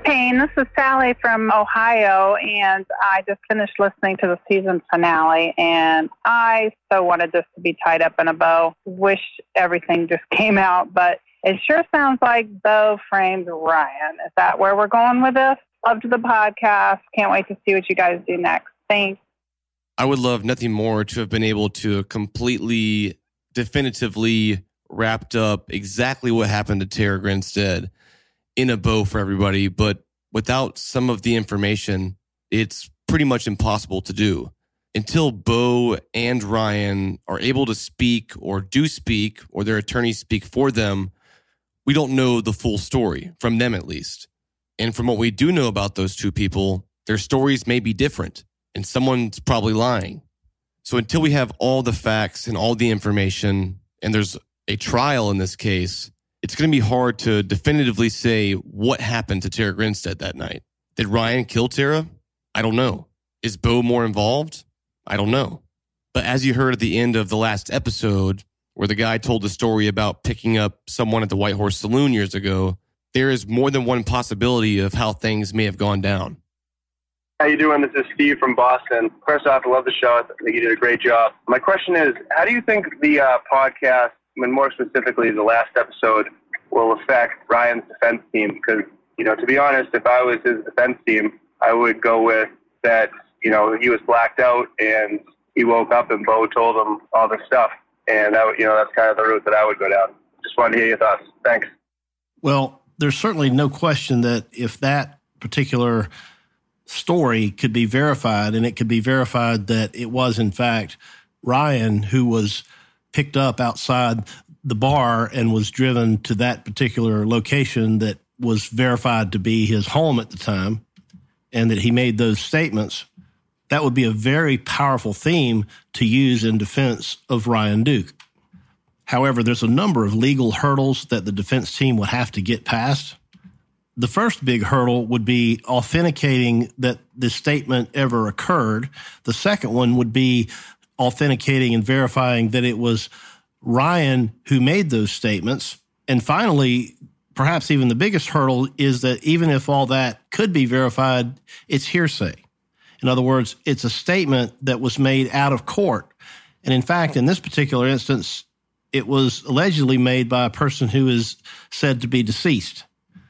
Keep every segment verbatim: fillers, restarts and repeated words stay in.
Payne. This is Sally from Ohio, and I just finished listening to the season finale, and I so wanted this to be tied up in a bow. Wish everything just came out, but it sure sounds like Bo framed Ryan. Is that where we're going with this? Loved the podcast. Can't wait to see what you guys do next. Thanks. I would love nothing more to have been able to completely, definitively wrapped up exactly what happened to Tara Grinstead in a bow for everybody, but without some of the information, it's pretty much impossible to do. Until Bo and Ryan are able to speak or do speak, or their attorneys speak for them, we don't know the full story, from them at least. And from what we do know about those two people, their stories may be different, and someone's probably lying. So until we have all the facts and all the information, and there's a trial in this case, it's going to be hard to definitively say what happened to Tara Grinstead that night. Did Ryan kill Tara? I don't know. Is Bo more involved? I don't know. But as you heard at the end of the last episode, where the guy told the story about picking up someone at the White Horse Saloon years ago, there is more than one possibility of how things may have gone down. How you doing? This is Steve from Boston. First off, I love the show. I think you did a great job. My question is, how do you think the uh, podcast, and more specifically the last episode, will affect Ryan's defense team? Because, you know, to be honest, if I was his defense team, I would go with that, you know, he was blacked out and he woke up and Bo told him all this stuff. And, that, you know, that's kind of the route that I would go down. Just wanted to hear your thoughts. Thanks. Well, there's certainly no question that if that particular story could be verified, and it could be verified that it was, in fact, Ryan who was picked up outside the bar and was driven to that particular location that was verified to be his home at the time, and that he made those statements, that would be a very powerful theme to use in defense of Ryan Duke. However, there's a number of legal hurdles that the defense team would have to get past. The first big hurdle would be authenticating that this statement ever occurred. The second one would be authenticating and verifying that it was Ryan who made those statements. And finally, perhaps even the biggest hurdle is that even if all that could be verified, it's hearsay. In other words, it's a statement that was made out of court. And in fact, in this particular instance, it was allegedly made by a person who is said to be deceased.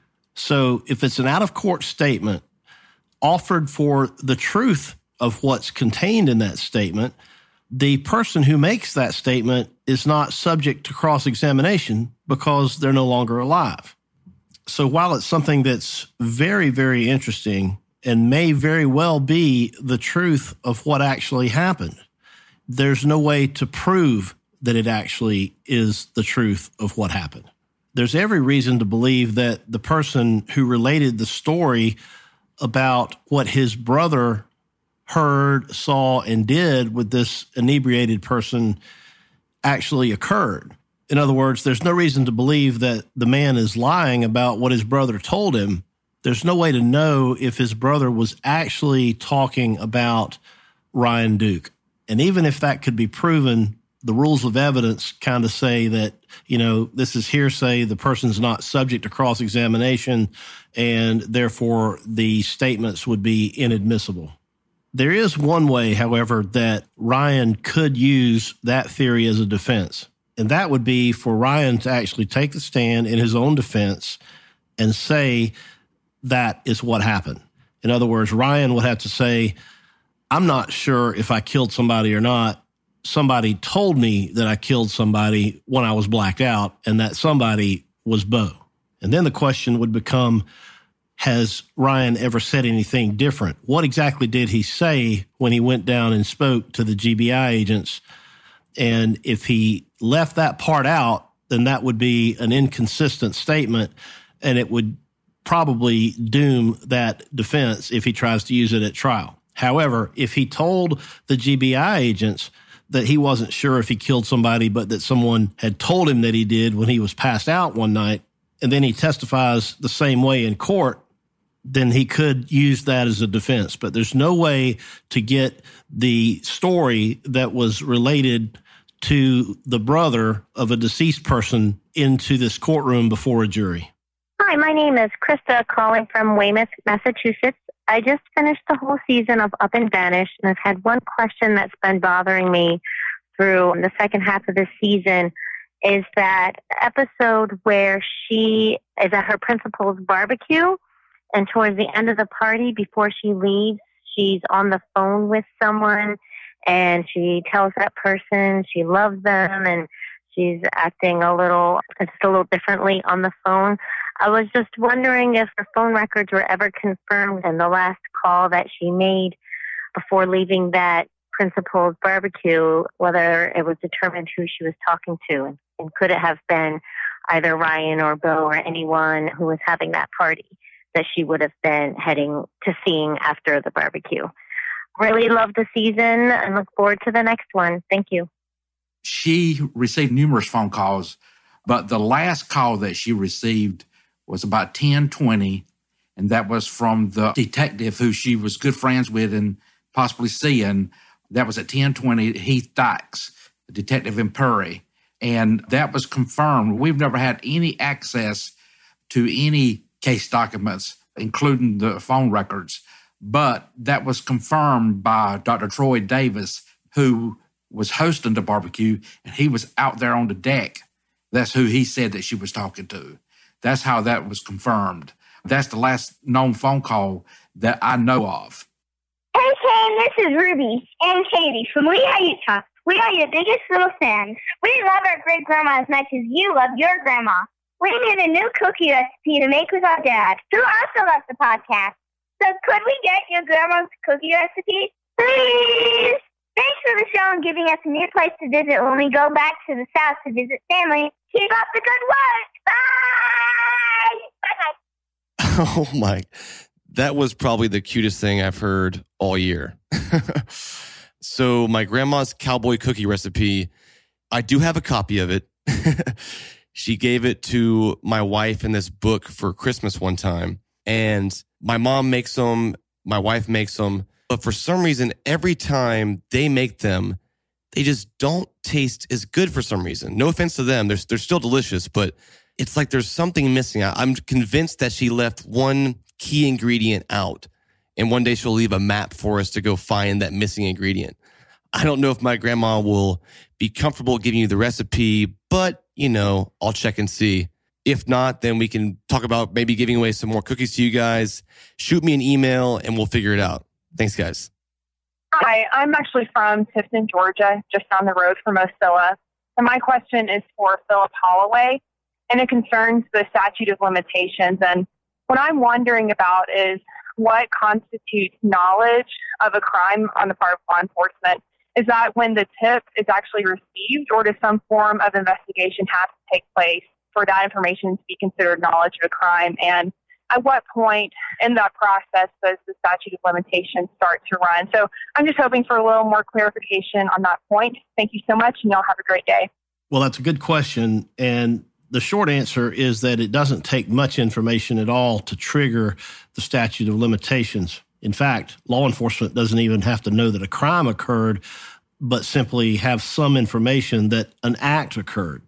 So if it's an out-of-court statement offered for the truth of what's contained in that statement, the person who makes that statement is not subject to cross-examination because they're no longer alive. So while it's something that's very, very interesting and may very well be the truth of what actually happened, there's no way to prove that it actually is the truth of what happened. There's every reason to believe that the person who related the story about what his brother heard, saw, and did with this inebriated person actually occurred. In other words, there's no reason to believe that the man is lying about what his brother told him. There's no way to know if his brother was actually talking about Ryan Duke. And even if that could be proven, the rules of evidence kind of say that, you know, this is hearsay, the person's not subject to cross-examination, and therefore the statements would be inadmissible. There is one way, however, that Ryan could use that theory as a defense, and that would be for Ryan to actually take the stand in his own defense and say that is what happened. In other words, Ryan would have to say, I'm not sure if I killed somebody or not. Somebody told me that I killed somebody when I was blacked out, and that somebody was Bo. And then the question would become, has Ryan ever said anything different? What exactly did he say when he went down and spoke to the G B I agents? And if he left that part out, then that would be an inconsistent statement, and it would probably doom that defense if he tries to use it at trial. However, if he told the G B I agents that he wasn't sure if he killed somebody, but that someone had told him that he did when he was passed out one night, and then he testifies the same way in court, then he could use that as a defense. But there's no way to get the story that was related to the brother of a deceased person into this courtroom before a jury. Hi, my name is Krista, calling from Weymouth, Massachusetts. I just finished the whole season of Up and Vanished, and I've had one question that's been bothering me through the second half of the season, is that episode where she is at her principal's barbecue, and towards the end of the party, before she leaves, she's on the phone with someone, and she tells that person she loves them, and she's acting a little, just a little differently on the phone. I was just wondering if her phone records were ever confirmed in the last call that she made before leaving that principal's barbecue, whether it was determined who she was talking to, and, and could it have been either Ryan or Bo or anyone who was having that party that she would have been heading to seeing after the barbecue. Really love the season and look forward to the next one. Thank you. She received numerous phone calls, but the last call that she received was about ten twenty, and that was from the detective who she was good friends with and possibly seeing. That was at ten twenty, Heath Dykes, the detective in Perry, and that was confirmed. We've never had any access to any case documents, including the phone records, but that was confirmed by Doctor Troy Davis, who was hosting the barbecue, and he was out there on the deck. That's who he said that she was talking to. That's how that was confirmed. That's the last known phone call that I know of. Hey, Ken, this is Ruby and Katie from Lehi, Utah. We are your biggest little fans. We love our great-grandma as much as you love your grandma. We made a new cookie recipe to make with our dad, who also loves the podcast. So could we get your grandma's cookie recipe? Please! Thanks for the show and giving us a new place to visit when we go back to the South to visit family. Keep up the good work. Bye! Bye-bye. Oh, my. That was probably the cutest thing I've heard all year. So my grandma's cowboy cookie recipe, I do have a copy of it. She gave it to my wife in this book for Christmas one time. And my mom makes them, my wife makes them. But for some reason, every time they make them, they just don't taste as good for some reason. No offense to them. They're, they're still delicious, but it's like there's something missing. I'm convinced that she left one key ingredient out. And one day she'll leave a map for us to go find that missing ingredient. I don't know if my grandma will be comfortable giving you the recipe, but, you know, I'll check and see. If not, then we can talk about maybe giving away some more cookies to you guys. Shoot me an email and we'll figure it out. Thanks, guys. Hi, I'm actually from Tifton, Georgia, just down the road from Ocilla. And my question is for Philip Holloway, and it concerns the statute of limitations. And what I'm wondering about is what constitutes knowledge of a crime on the part of law enforcement. Is that when the tip is actually received, or does some form of investigation have to take place for that information to be considered knowledge of a crime? And at what point in that process does the statute of limitations start to run? So I'm just hoping for a little more clarification on that point. Thank you so much, and y'all have a great day. Well, that's a good question. And the short answer is that it doesn't take much information at all to trigger the statute of limitations. In fact, law enforcement doesn't even have to know that a crime occurred, but simply have some information that an act occurred.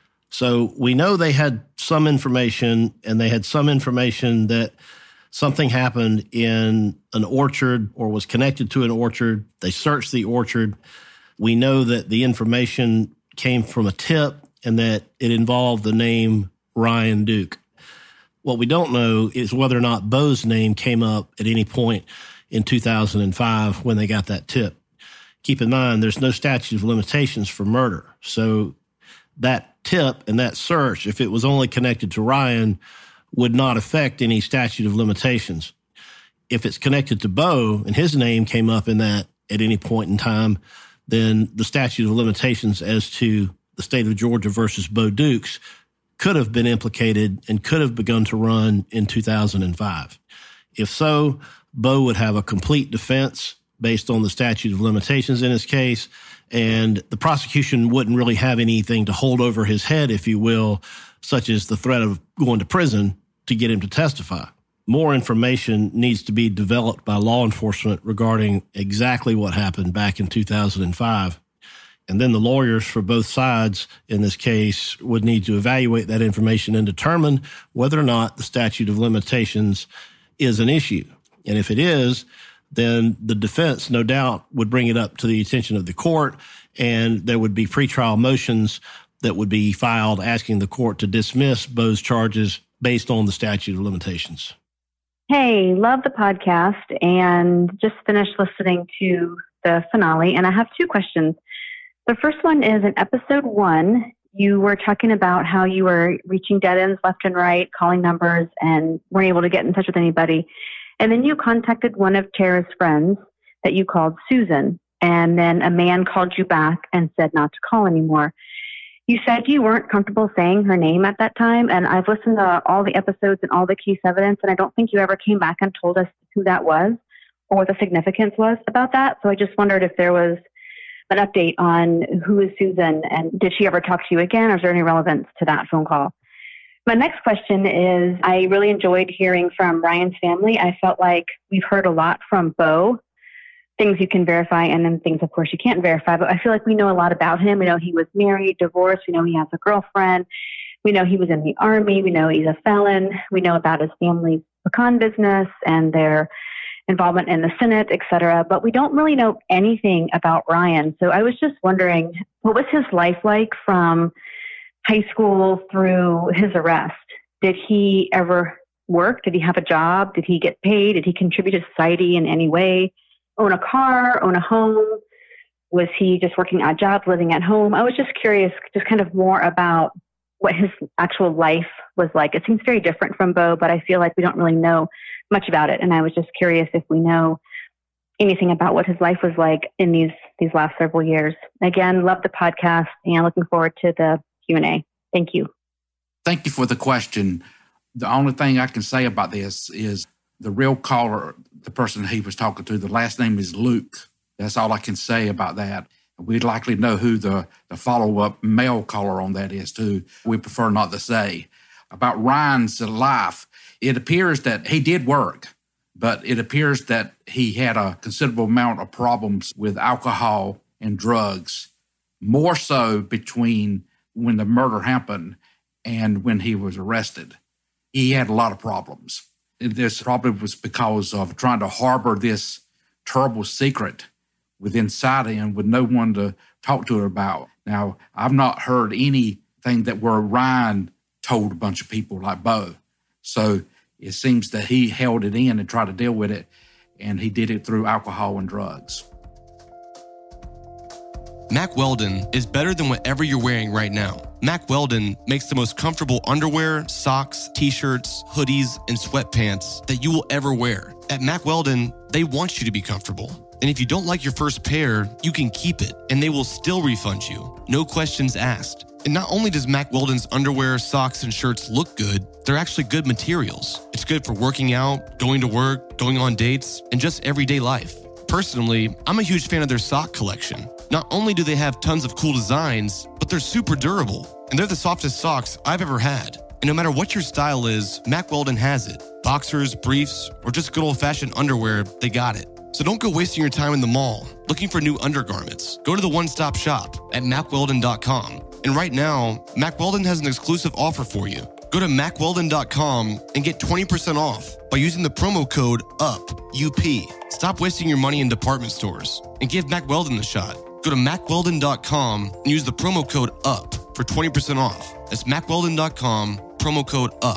So we know they had some information, and they had some information that something happened in an orchard or was connected to an orchard. They searched the orchard. We know that the information came from a tip and that it involved the name Ryan Duke. What we don't know is whether or not Bo's name came up at any point in two thousand five when they got that tip. Keep in mind, there's no statute of limitations for murder. So that tip and that search, if it was only connected to Ryan, would not affect any statute of limitations. If it's connected to Bo and his name came up in that at any point in time, then the statute of limitations as to the state of Georgia versus Bo Dukes could have been implicated and could have begun to run in two thousand five. If so, Bo would have a complete defense based on the statute of limitations in his case, and the prosecution wouldn't really have anything to hold over his head, if you will, such as the threat of going to prison to get him to testify. More information needs to be developed by law enforcement regarding exactly what happened back in two thousand five. And then the lawyers for both sides in this case would need to evaluate that information and determine whether or not the statute of limitations is an issue. And if it is, then the defense, no doubt, would bring it up to the attention of the court, and there would be pretrial motions that would be filed asking the court to dismiss Bo's charges based on the statute of limitations. Hey, love the podcast and just finished listening to the finale, and I have two questions. The first one is in episode one, you were talking about how you were reaching dead ends left and right, calling numbers, and weren't able to get in touch with anybody. And then you contacted one of Tara's friends that you called Susan, and then a man called you back and said not to call anymore. You said you weren't comfortable saying her name at that time, and I've listened to all the episodes and all the case evidence, and I don't think you ever came back and told us who that was or what the significance was about that. So I just wondered if there was an update on who is Susan, and did she ever talk to you again, or is there any relevance to that phone call? My next question is, I really enjoyed hearing from Ryan's family. I felt like we've heard a lot from Bo, things you can verify and then things, of course, you can't verify. But I feel like we know a lot about him. We know he was married, divorced. We know he has a girlfriend. We know he was in the Army. We know he's a felon. We know about his family's pecan business and their involvement in the Senate, et cetera. But we don't really know anything about Ryan. So I was just wondering, what was his life like from high school through his arrest? Did he ever work? Did he have a job? Did he get paid? Did he contribute to society in any way? Own a car, own a home? Was he just working odd jobs, living at home? I was just curious, just kind of more about what his actual life was like. It seems very different from Bo, but I feel like we don't really know much about it. And I was just curious if we know anything about what his life was like in these, these last several years. Again, love the podcast and looking forward to the Q and A. Thank you. Thank you for the question. The only thing I can say about this is the real caller, the person he was talking to, the last name is Luke. That's all I can say about that. We'd likely know who the, the follow-up male caller on that is, too. We prefer not to say. About Ryan's life, it appears that he did work, but it appears that he had a considerable amount of problems with alcohol and drugs, more so between when the murder happened and when he was arrested. He had a lot of problems. This probably was because of trying to harbor this terrible secret with inside him with no one to talk to her about. Now, I've not heard anything that where Ryan told a bunch of people like Bo. So it seems that he held it in and tried to deal with it, and he did it through alcohol and drugs. Mack Weldon is better than whatever you're wearing right now. Mack Weldon makes the most comfortable underwear, socks, t-shirts, hoodies, and sweatpants that you will ever wear. At Mack Weldon, they want you to be comfortable. And if you don't like your first pair, you can keep it, and they will still refund you. No questions asked. And not only does Mack Weldon's underwear, socks, and shirts look good, they're actually good materials. It's good for working out, going to work, going on dates, and just everyday life. Personally, I'm a huge fan of their sock collection. Not only do they have tons of cool designs, but they're super durable, and they're the softest socks I've ever had. And no matter what your style is, Mack Weldon has it. Boxers, briefs, or just good old-fashioned underwear, they got it. So don't go wasting your time in the mall looking for new undergarments. Go to the one-stop shop at mack weldon dot com. And right now, Mack Weldon has an exclusive offer for you. Go to mack weldon dot com and get twenty percent off by using the promo code U P, U P. Stop wasting your money in department stores and give Mack Weldon a shot. Go to mack weldon dot com and use the promo code U P for twenty percent off. That's mack weldon dot com, promo code U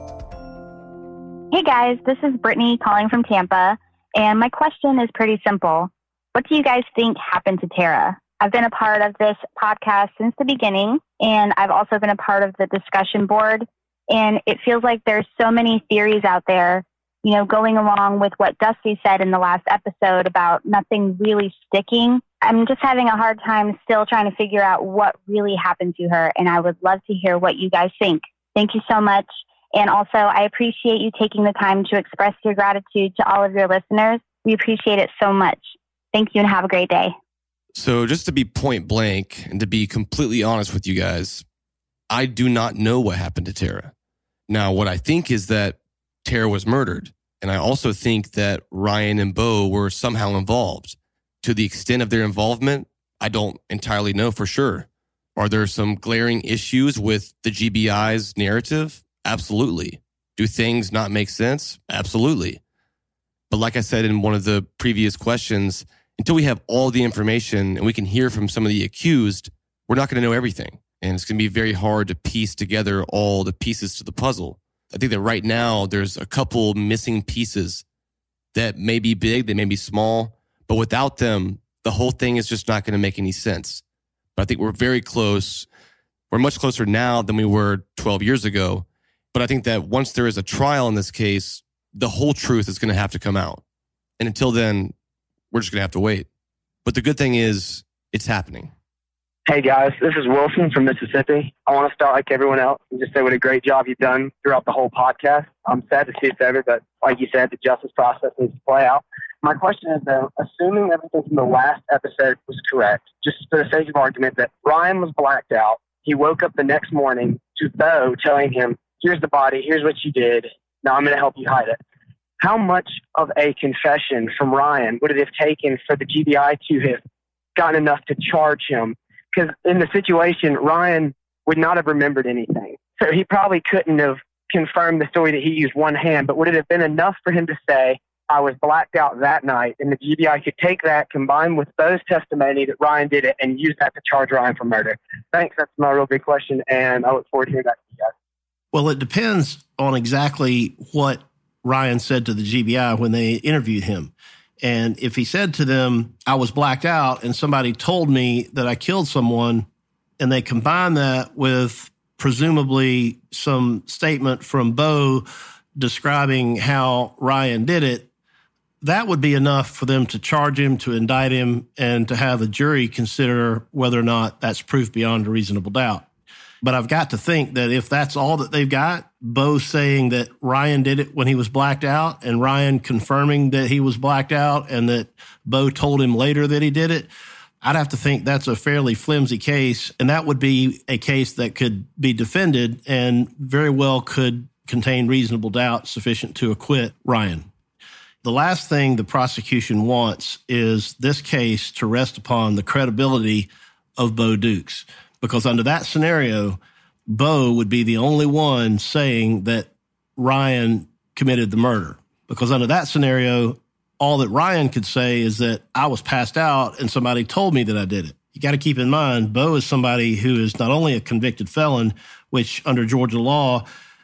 P. Hey guys, this is Brittany calling from Tampa, and my question is pretty simple. What do you guys think happened to Tara? I've been a part of this podcast since the beginning, and I've also been a part of the discussion board, and it feels like there's so many theories out there, you know, going along with what Dusty said in the last episode about nothing really sticking. I'm just having a hard time still trying to figure out what really happened to her, and I would love to hear what you guys think. Thank you so much. And also, I appreciate you taking the time to express your gratitude to all of your listeners. We appreciate it so much. Thank you and have a great day. So just to be point blank and to be completely honest with you guys, I do not know what happened to Tara. Now, what I think is that Tara was murdered. And I also think that Ryan and Bo were somehow involved. To the extent of their involvement, I don't entirely know for sure. Are there some glaring issues with the G B I's narrative? Absolutely. Do things not make sense? Absolutely. But like I said in one of the previous questions, until we have all the information and we can hear from some of the accused, we're not going to know everything. And it's going to be very hard to piece together all the pieces to the puzzle. I think that right now there's a couple missing pieces that may be big, they may be small, but without them, the whole thing is just not going to make any sense. But I think we're very close. We're much closer now than we were twelve years ago. But I think that once there is a trial in this case, the whole truth is going to have to come out. And until then, we're just going to have to wait. But the good thing is, it's happening. Hey guys, this is Wilson from Mississippi. I want to start like everyone else and just say what a great job you've done throughout the whole podcast. I'm sad to see it's over, but like you said, the justice process needs to play out. My question is though, assuming everything from the last episode was correct, just for the sake of argument that Ryan was blacked out, he woke up the next morning to Bo telling him, here's the body, here's what you did, now I'm going to help you hide it. How much of a confession from Ryan would it have taken for the G B I to have gotten enough to charge him? Because in the situation, Ryan would not have remembered anything. So he probably couldn't have confirmed the story that he used one hand, but would it have been enough for him to say, I was blacked out that night, and the G B I could take that, combined with Bo's testimony that Ryan did it, and use that to charge Ryan for murder? Thanks. That's my real big question, and I look forward to hearing that from you guys. Well, it depends on exactly what Ryan said to the G B I when they interviewed him. And if he said to them, I was blacked out and somebody told me that I killed someone, and they combine that with presumably some statement from Bo describing how Ryan did it, that would be enough for them to charge him, to indict him, and to have a jury consider whether or not that's proof beyond a reasonable doubt. But I've got to think that if that's all that they've got, Bo saying that Ryan did it when he was blacked out and Ryan confirming that he was blacked out and that Bo told him later that he did it, I'd have to think that's a fairly flimsy case. And that would be a case that could be defended and very well could contain reasonable doubt sufficient to acquit Ryan. The last thing the prosecution wants is this case to rest upon the credibility of Bo Dukes. Because under that scenario, Bo would be the only one saying that Ryan committed the murder. Because under that scenario, all that Ryan could say is that I was passed out and somebody told me that I did it. You got to keep in mind, Bo is somebody who is not only a convicted felon, which under Georgia law,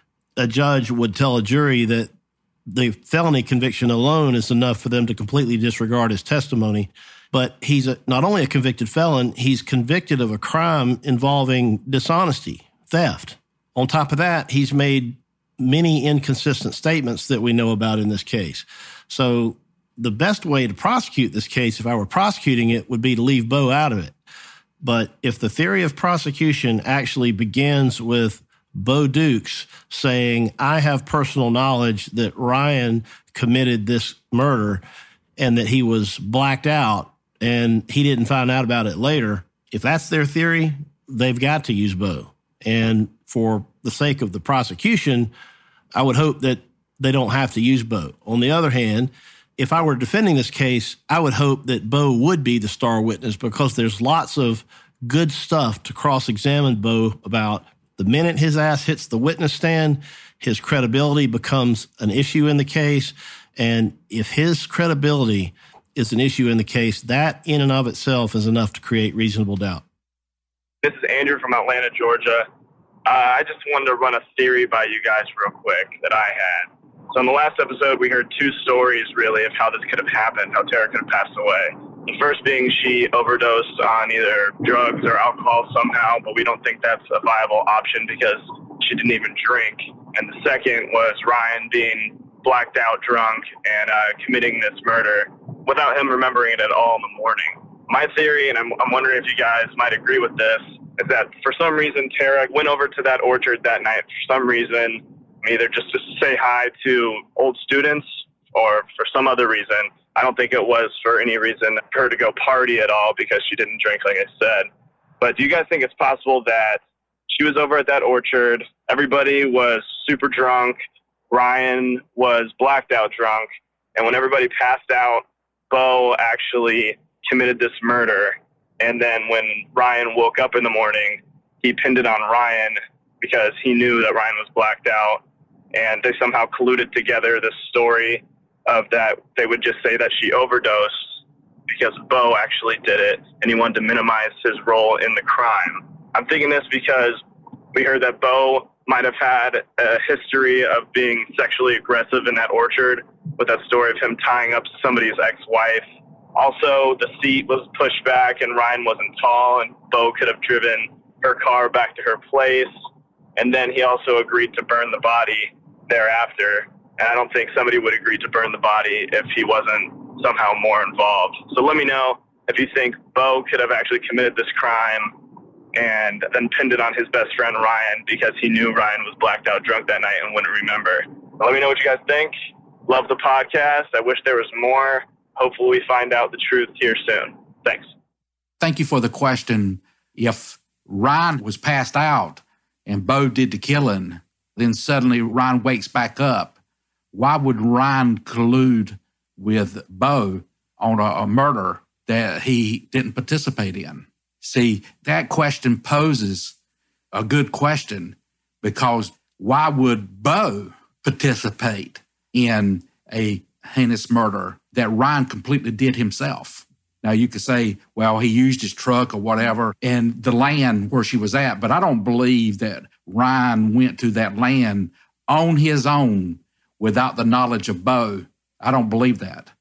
a judge would tell a jury that the felony conviction alone is enough for them to completely disregard his testimony. But he's a, not only a convicted felon, he's convicted of a crime involving dishonesty, theft. On top of that, he's made many inconsistent statements that we know about in this case. So the best way to prosecute this case, if I were prosecuting it, would be to leave Bo out of it. But if the theory of prosecution actually begins with Bo Dukes saying, I have personal knowledge that Ryan committed this murder and that he was blacked out, and he didn't find out about it later, if that's their theory, they've got to use Bo. And for the sake of the prosecution, I would hope that they don't have to use Bo. On the other hand, if I were defending this case, I would hope that Bo would be the star witness because there's lots of good stuff to cross-examine Bo about. The minute his ass hits the witness stand, his credibility becomes an issue in the case. And if his credibility is an issue in the case, that in and of itself is enough to create reasonable doubt. This is Andrew from Atlanta, Georgia. Uh, I just wanted to run a theory by you guys real quick that I had. So in the last episode, we heard two stories, really, of how this could have happened, how Tara could have passed away. The first being she overdosed on either drugs or alcohol somehow, but we don't think that's a viable option because she didn't even drink. And the second was Ryan being blacked out drunk and uh, committing this murder without him remembering it at all in the morning. My theory, and I'm, I'm wondering if you guys might agree with this, is that for some reason Tara went over to that orchard that night for some reason, either just to say hi to old students or for some other reason. I don't think it was for any reason for her to go party at all because she didn't drink, like I said. But do you guys think it's possible that she was over at that orchard, everybody was super drunk, Ryan was blacked out drunk, and when everybody passed out, Bo actually committed this murder, And then when Ryan woke up in the morning, he pinned it on Ryan because he knew that Ryan was blacked out. And they somehow colluded together this story of that they would just say that she overdosed because Bo actually did it, and he wanted to minimize his role in the crime. I'm thinking this because we heard that Bo might have had a history of being sexually aggressive in that orchard with that story of him tying up somebody's ex-wife. Also, the seat was pushed back and Ryan wasn't tall, and Bo could have driven her car back to her place. And then he also agreed to burn the body thereafter. And I don't think somebody would agree to burn the body if he wasn't somehow more involved. So let me know if you think Bo could have actually committed this crime and then pinned it on his best friend Ryan because he knew Ryan was blacked out drunk that night and wouldn't remember. Let me know what you guys think. Love the podcast. I wish there was more. Hopefully we find out the truth here soon. Thanks. Thank you for the question. If Ryan was passed out and Bo did the killing, then suddenly Ryan wakes back up, why would Ryan collude with Bo on a, a murder that he didn't participate in? See, that question poses a good question, because why would Bo participate in a heinous murder that Ryan completely did himself? Now, you could say, well, he used his truck or whatever and the land where she was at, but I don't believe that Ryan went to that land on his own without the knowledge of Bo. I don't believe that.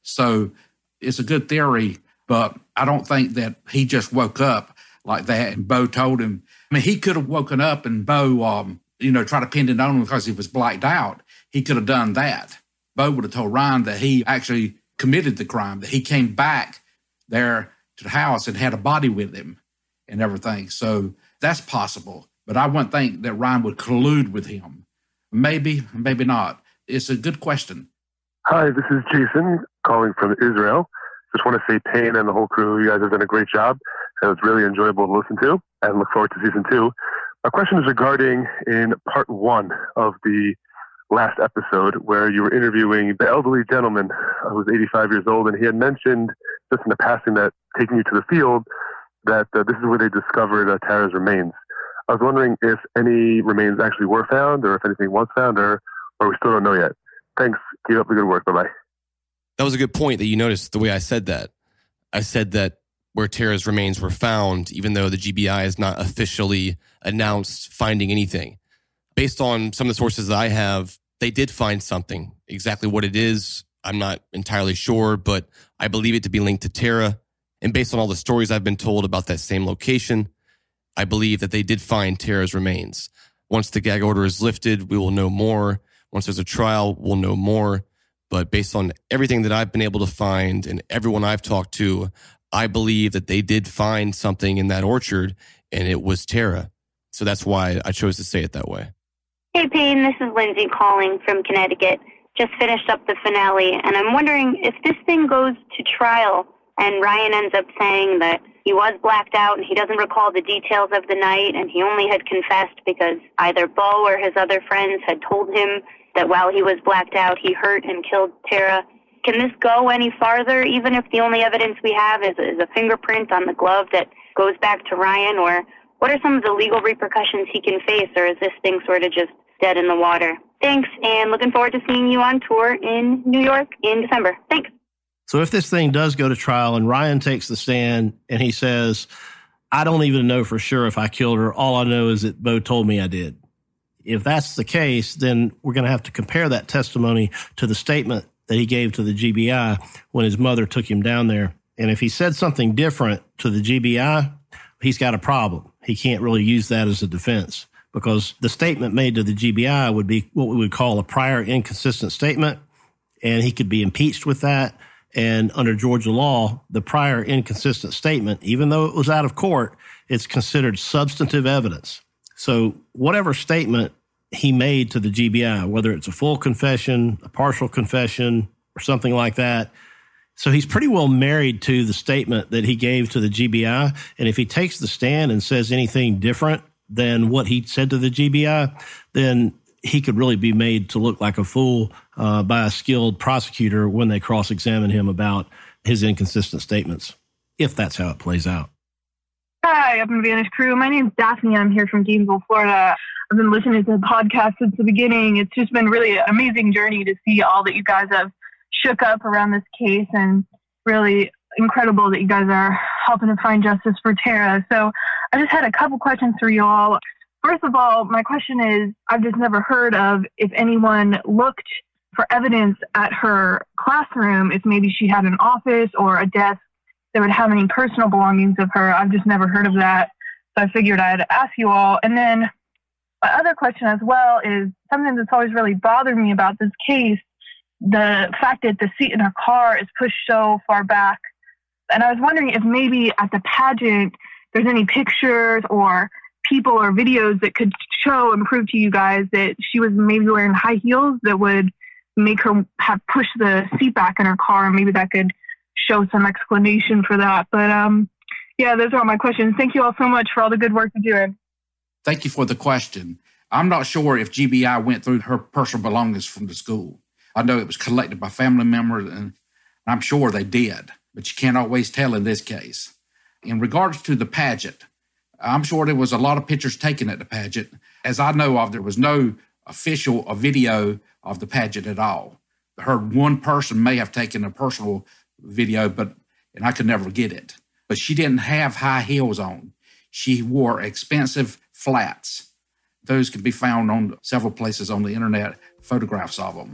So it's a good theory, but I don't think that he just woke up like that and Bo told him. I mean, he could have woken up and Bo, um, you know, tried to pin it on him because he was blacked out. He could have done that. Bo would have told Ryan that he actually committed the crime, that he came back there to the house and had a body with him and everything. So that's possible. But I wouldn't think that Ryan would collude with him. Maybe, maybe not. It's a good question. Hi, this is Jason calling from Israel. Just want to say Payne and the whole crew, you guys have done a great job. It was really enjoyable to listen to, and look forward to season two. My question is regarding in part one of the last episode where you were interviewing the elderly gentleman who was eighty-five years old, and he had mentioned just in the passing that taking you to the field, that uh, this is where they discovered uh, Tara's remains. I was wondering if any remains actually were found, or if anything was found, or, or we still don't know yet. Thanks. Keep up the good work. Bye-bye. That was a good point that you noticed the way I said that. I said that where Tara's remains were found, even though the G B I has not officially announced finding anything. Based on some of the sources that I have, they did find something. Exactly what it is, I'm not entirely sure, but I believe it to be linked to Tara. And based on all the stories I've been told about that same location, I believe that they did find Tara's remains. Once the gag order is lifted, we will know more. Once there's a trial, we'll know more. But based on everything that I've been able to find and everyone I've talked to, I believe that they did find something in that orchard, and it was Tara. So that's why I chose to say it that way. Hey, Payne, this is Lindsay calling from Connecticut. Just finished up the finale, and I'm wondering if this thing goes to trial and Ryan ends up saying that he was blacked out and he doesn't recall the details of the night and he only had confessed because either Bo or his other friends had told him that while he was blacked out, he hurt and killed Tara. Can this go any farther, even if the only evidence we have is, is a fingerprint on the glove that goes back to Ryan? Or what are some of the legal repercussions he can face, or is this thing sort of just dead in the water? Thanks, and looking forward to seeing you on tour in New York in December. Thanks. So if this thing does go to trial and Ryan takes the stand and he says, I don't even know for sure if I killed her, all I know is that Bo told me I did. If that's the case, then we're going to have to compare that testimony to the statement that he gave to the G B I when his mother took him down there. And if he said something different to the G B I, he's got a problem. He can't really use that as a defense, because the statement made to the G B I would be what we would call a prior inconsistent statement, and he could be impeached with that. And under Georgia law, the prior inconsistent statement, even though it was out of court, it's considered substantive evidence. So whatever statement he made to the G B I, whether it's a full confession, a partial confession, or something like that, so he's pretty well married to the statement that he gave to the G B I. And if he takes the stand and says anything different than what he said to the G B I, then he could really be made to look like a fool uh, by a skilled prosecutor when they cross-examine him about his inconsistent statements. if that's how it plays out. Hi, Up and Vanished crew. My name's Daphne. I'm here from Gainesville, Florida. I've been listening to the podcast since the beginning. It's just been really an amazing journey to see all that you guys have shook up around this case, and really incredible that you guys are helping to find justice for Tara. So I just had a couple questions for you all. First of all, my question is, I've just never heard of if anyone looked for evidence at her classroom, if maybe she had an office or a desk that would have any personal belongings of her. I've just never heard of that. So I figured I'd ask you all. And then my other question as well is something that's always really bothered me about this case, the fact that the seat in her car is pushed so far back. And I was wondering if maybe at the pageant, there's any pictures or people or videos that could show and prove to you guys that she was maybe wearing high heels that would make her have pushed the seat back in her car, and maybe that could show some explanation for that. But um, yeah, those are all my questions. Thank you all so much for all the good work you're doing. Thank you for the question. I'm not sure if G B I went through her personal belongings from the school. I know it was collected by family members, and I'm sure they did, but you can't always tell in this case. In regards to the pageant, I'm sure there was a lot of pictures taken at the pageant. As I know of, there was no official or video of the pageant at all. I heard one person may have taken a personal video, but and I could never get it. But she didn't have high heels on. She wore expensive flats. Those can be found on several places on the internet, photographs of them.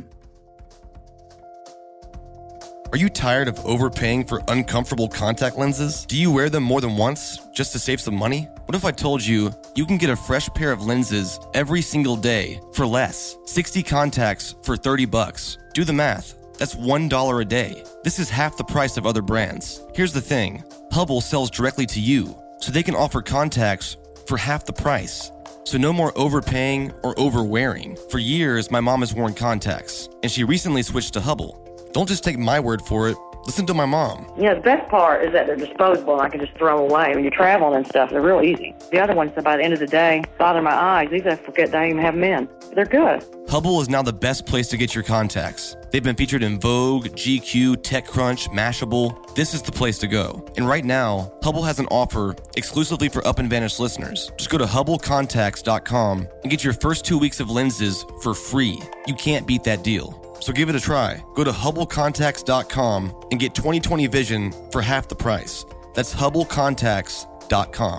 Are you tired of overpaying for uncomfortable contact lenses? Do you wear them more than once just to save some money? What if I told you you can get a fresh pair of lenses every single day for less? sixty contacts for thirty bucks. Do the math. That's one dollar a day. This is half the price of other brands. Here's the thing. Hubble sells directly to you, so they can offer contacts for half the price. So no more overpaying or overwearing. For years, my mom has worn contacts, and she recently switched to Hubble. Don't just take my word for it. Listen to my mom. Yeah, the best part is that they're disposable and I can just throw them away. When you're traveling and stuff, they're real easy. The other ones, by the end of the day, bother my eyes. These I forget that I even have them in. They're good. Hubble is now the best place to get your contacts. They've been featured in Vogue, G Q, TechCrunch, Mashable. This is the place to go. And right now, Hubble has an offer exclusively for Up and Vanished listeners. Just go to hubble contacts dot com and get your first two weeks of lenses for free. You can't beat that deal. So give it a try. Go to hubble contacts dot com and get twenty twenty vision for half the price. That's hubble contacts dot com.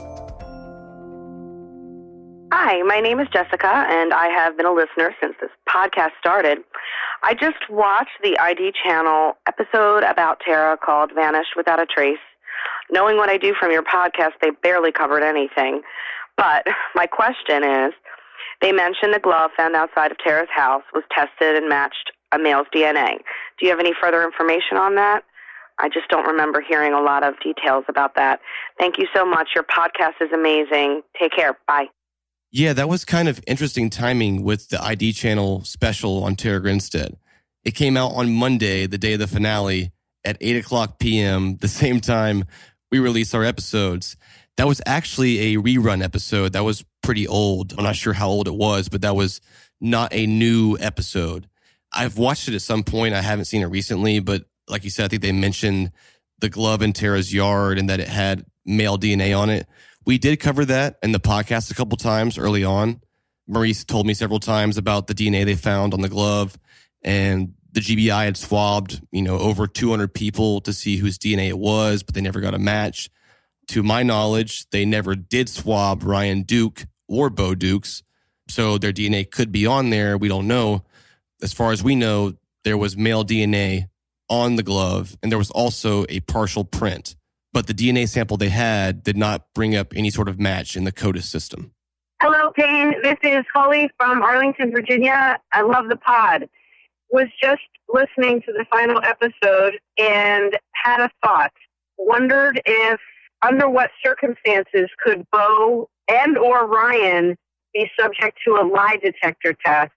Hi, my name is Jessica, and I have been a listener since this podcast started. I just watched the I D channel episode about Tara called Vanished Without a Trace. Knowing what I do from your podcast, they barely covered anything. But my question is, they mentioned the glove found outside of Tara's house was tested and matched a male's D N A. Do you have any further information on that? I just don't remember hearing a lot of details about that. Thank you so much. Your podcast is amazing. Take care. Bye. Yeah, that was kind of interesting timing with the I D channel special on Tara Grinstead. It came out on Monday, the day of the finale, at eight o'clock p.m., the same time we release our episodes. That was actually a rerun episode. That was pretty old. I'm not sure how old it was, but that was not a new episode. I've watched it at some point. I haven't seen it recently, but like you said, I think they mentioned the glove in Tara's yard and that it had male D N A on it. We did cover that in the podcast a couple times early on. Maurice told me several times about the D N A they found on the glove, and the G B I had swabbed, you know, over two hundred people to see whose D N A it was, but they never got a match. To my knowledge, they never did swab Ryan Duke or Bo Dukes, so their D N A could be on there. We don't know. As far as we know, there was male D N A on the glove, and there was also a partial print. But the D N A sample they had did not bring up any sort of match in the CODIS system. Hello, Payne. This is Holly from Arlington, Virginia. I love the pod. Was just listening to the final episode and had a thought. Wondered if, under what circumstances could Bo and or Ryan be subject to a lie detector test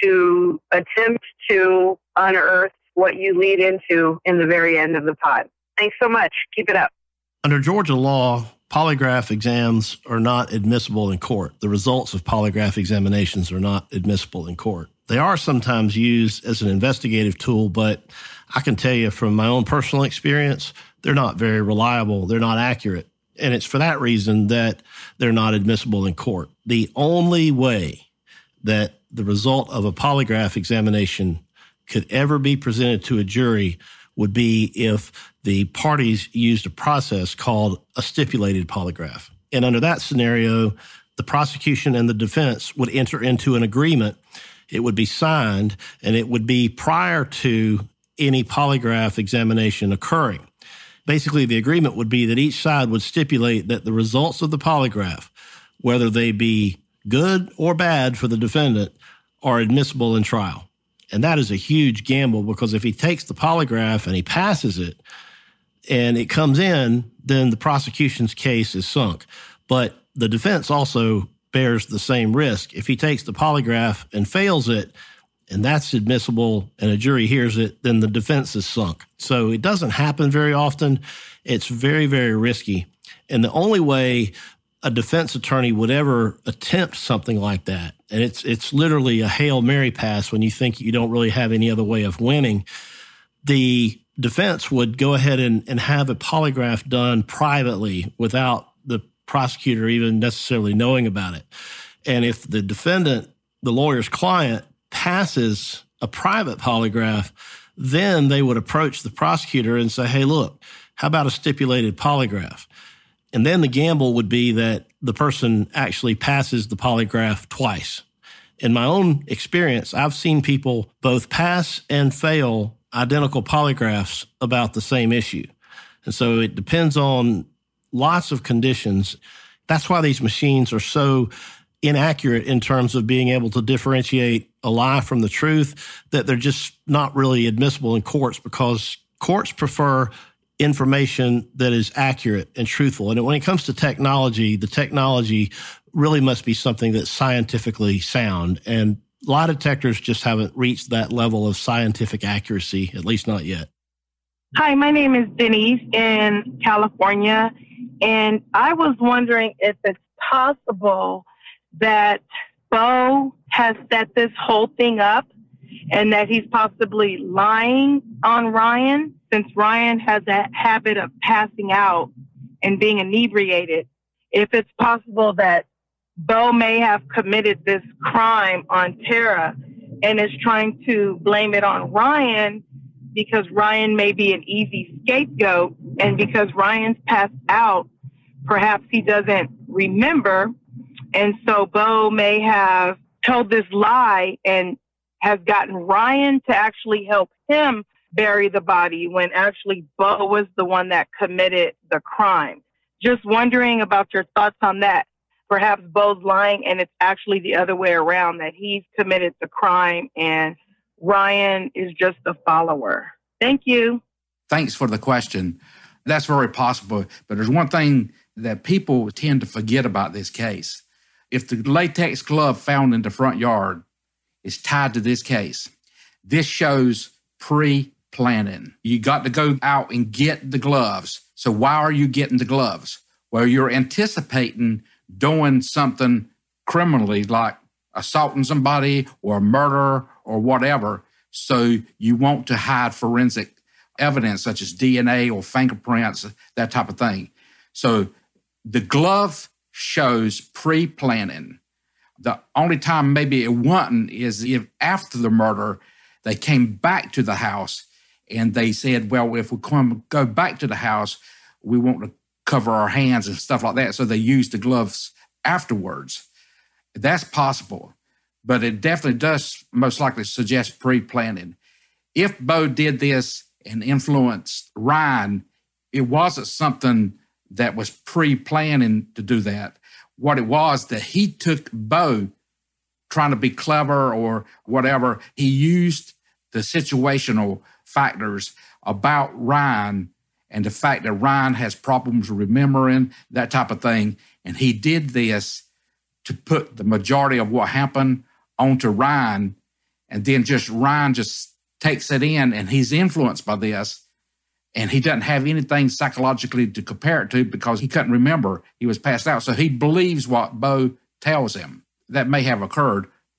to attempt to unearth what you lead into in the very end of the pod. Thanks so much. Keep it up. Under Georgia law, polygraph exams are not admissible in court. The results of polygraph examinations are not admissible in court. They are sometimes used as an investigative tool, but I can tell you from my own personal experience, they're not very reliable. They're not accurate. And it's for that reason that they're not admissible in court. The only way that the result of a polygraph examination could ever be presented to a jury would be if the parties used a process called a stipulated polygraph. And under that scenario, the prosecution and the defense would enter into an agreement. It would be signed, and it would be prior to any polygraph examination occurring. Basically, the agreement would be that each side would stipulate that the results of the polygraph, whether they be good or bad for the defendant, are admissible in trial. And that is a huge gamble, because if he takes the polygraph and he passes it and it comes in, then the prosecution's case is sunk. But the defense also bears the same risk. If he takes the polygraph and fails it, and that's admissible, and a jury hears it, then the defense is sunk. So it doesn't happen very often. It's very, very risky. And the only way a defense attorney would ever attempt something like that, and it's it's literally a Hail Mary pass when you think you don't really have any other way of winning, the defense would go ahead and, and have a polygraph done privately without the prosecutor even necessarily knowing about it. And if the defendant, the lawyer's client, passes a private polygraph, then they would approach the prosecutor and say, hey, look, how about a stipulated polygraph? And then the gamble would be that the person actually passes the polygraph twice. In my own experience, I've seen people both pass and fail identical polygraphs about the same issue. And so it depends on lots of conditions. That's why these machines are so inaccurate in terms of being able to differentiate a lie from the truth, that they're just not really admissible in courts, because courts prefer information that is accurate and truthful. And when it comes to technology, the technology really must be something that's scientifically sound. And lie detectors just haven't reached that level of scientific accuracy, at least not yet. Hi, my name is Denise in California, and I was wondering if it's possible that Bo has set this whole thing up and that he's possibly lying on Ryan, since Ryan has a habit of passing out and being inebriated. If it's possible that Bo may have committed this crime on Tara and is trying to blame it on Ryan because Ryan may be an easy scapegoat, and because Ryan's passed out, perhaps he doesn't remember. And so Bo may have told this lie and has gotten Ryan to actually help him bury the body, when actually Bo was the one that committed the crime. Just wondering about your thoughts on that. Perhaps Bo's lying and it's actually the other way around, that he's committed the crime and Ryan is just a follower. Thank you. Thanks for the question. That's very possible. But there's one thing that people tend to forget about this case. If the latex glove found in the front yard is tied to this case, this shows pre-planning. You got to go out and get the gloves. So why are you getting the gloves? Well, you're anticipating doing something criminally, like assaulting somebody or murder or whatever. So you want to hide forensic evidence such as D N A or fingerprints, that type of thing. So the glove shows pre-planning. The only time maybe it wasn't is if after the murder, they came back to the house and they said, well, if we come go back to the house, we want to cover our hands and stuff like that. So they used the gloves afterwards. That's possible, but it definitely does most likely suggest pre-planning. If Bo did this and influenced Ryan, it wasn't something that was pre-planning to do that. What it was that he took Bo trying to be clever or whatever. He used the situational factors about Ryan and the fact that Ryan has problems remembering, that type of thing. And he did this to put the majority of what happened onto Ryan. And then just Ryan just takes it in and he's influenced by this. And he doesn't have anything psychologically to compare it to because he couldn't remember. He was passed out. So he believes what Bo tells him. That may have occurred,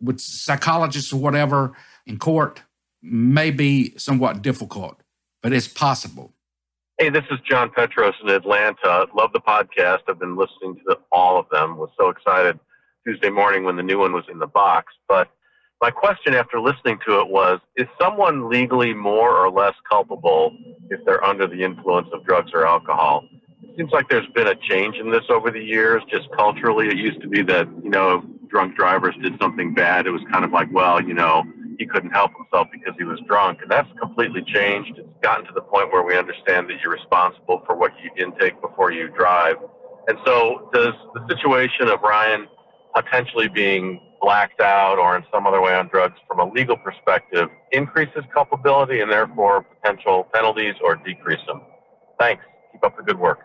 with psychologists or whatever in court may be somewhat difficult, but it's possible. Hey, this is John Petros in Atlanta. Love the podcast. I've been listening to the, all of them. Was so excited Tuesday morning when the new one was in the box. But my question after listening to it was, is someone legally more or less culpable if they're under the influence of drugs or alcohol? It seems like there's been a change in this over the years. Just culturally, it used to be that, you know, drunk drivers did something bad. It was kind of like, well, you know, he couldn't help himself because he was drunk. And that's completely changed. It's gotten to the point where we understand that you're responsible for what you intake before you drive. And so does the situation of Ryan potentially being blacked out or in some other way on drugs from a legal perspective increase his culpability and therefore potential penalties, or decrease them? Thanks. Keep up the good work.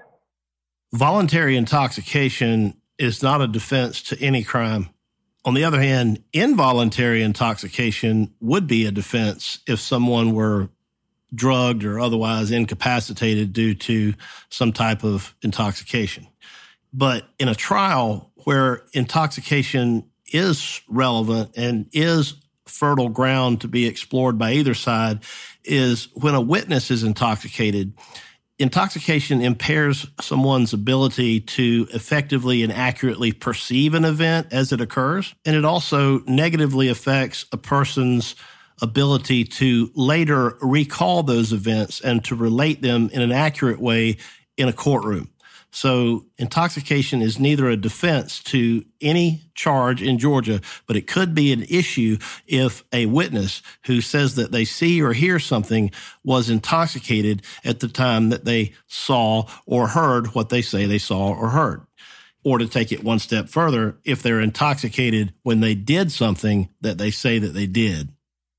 Voluntary intoxication is not a defense to any crime. On the other hand, involuntary intoxication would be a defense if someone were drugged or otherwise incapacitated due to some type of intoxication. But in a trial where intoxication is relevant and is fertile ground to be explored by either side is when a witness is intoxicated. Intoxication impairs someone's ability to effectively and accurately perceive an event as it occurs, and it also negatively affects a person's ability to later recall those events and to relate them in an accurate way in a courtroom. So intoxication is neither a defense to any charge in Georgia, but it could be an issue if a witness who says that they see or hear something was intoxicated at the time that they saw or heard what they say they saw or heard. Or to take it one step further, if they're intoxicated when they did something that they say that they did.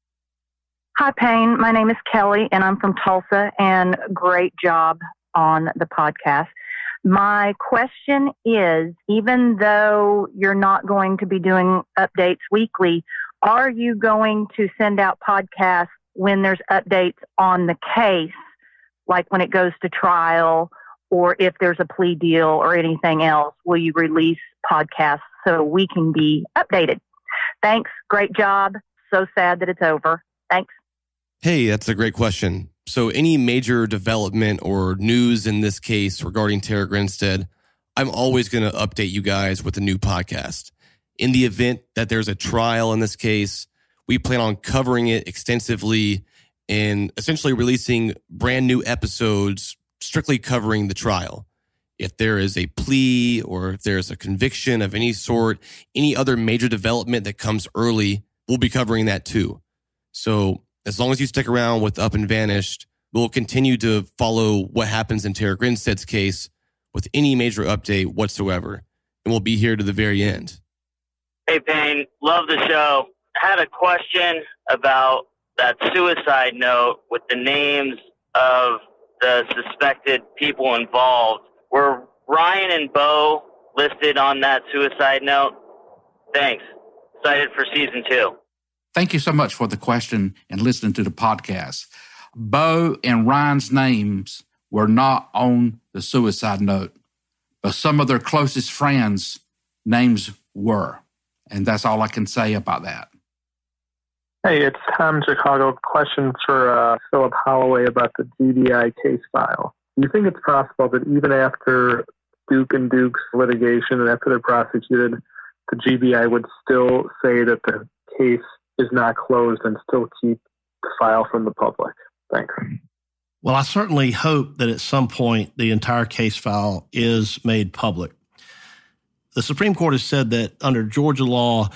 Hi, Payne. My name is Kelly, and I'm from Tulsa, and great job on the podcast. My question is, even though you're not going to be doing updates weekly, are you going to send out podcasts when there's updates on the case, like when it goes to trial, or if there's a plea deal or anything else? Will you release podcasts so we can be updated? Thanks. Great job. So sad that it's over. Thanks. Hey, that's a great question. So any major development or news in this case regarding Tara Grinstead, I'm always going to update you guys with a new podcast. In the event that there's a trial in this case, we plan on covering it extensively and essentially releasing brand new episodes strictly covering the trial. If there is a plea or if there's a conviction of any sort, any other major development that comes early, we'll be covering that too. So as long as you stick around with Up and Vanished, we'll continue to follow what happens in Tara Grinstead's case with any major update whatsoever. And we'll be here to the very end. Hey, Payne. Love the show. I had a question about that suicide note with the names of the suspected people involved. Were Ryan and Bo listed on that suicide note? Thanks. Excited for season two. Thank you so much for the question and listening to the podcast. Bo and Ryan's names were not on the suicide note, but some of their closest friends' names were. And that's all I can say about that. Hey, it's Tom Chicago. Question for uh, Philip Holloway about the G B I case file. Do you think it's possible that even after Duke and Duke's litigation and after they're prosecuted, the G B I would still say that the case is not closed and still keep the file from the public? Thanks. Well, I certainly hope that at some point the entire case file is made public. The Supreme Court has said that under Georgia law,